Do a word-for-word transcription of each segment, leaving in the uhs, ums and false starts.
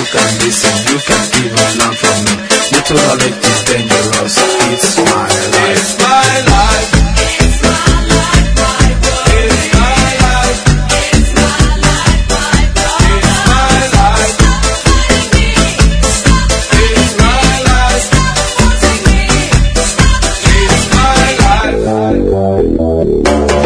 can listen, you can even learn from me. Little knowledge is dangerous. It's my life. It's my life. It's my life, my world. It's my life. It's my life, my brother. It's my life. Stop fighting me. Stop It's my life. forcing me. Stop It's my life.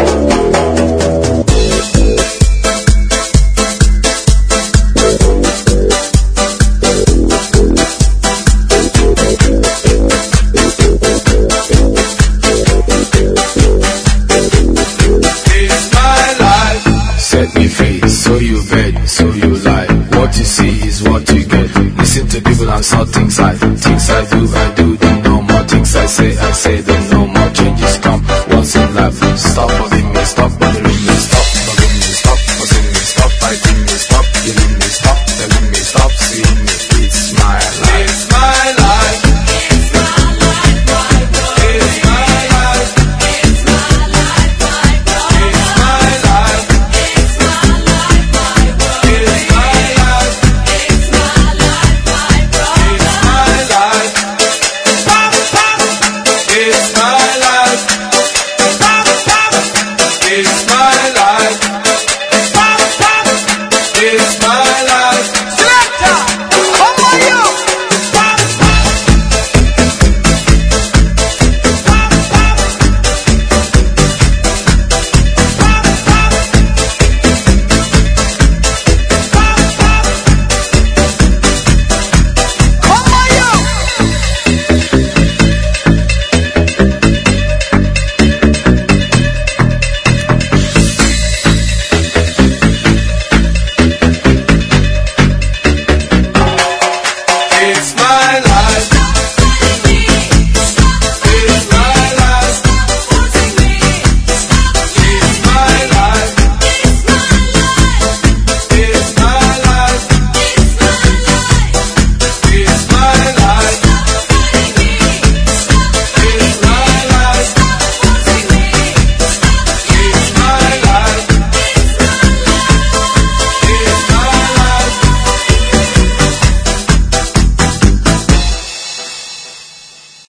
Set me free, so you beg, so you lie. What you see is what you get. Listen to people and saw things I Things I do, I do, the no more. Things I say, I say, the no more. Changes come once in life. Stop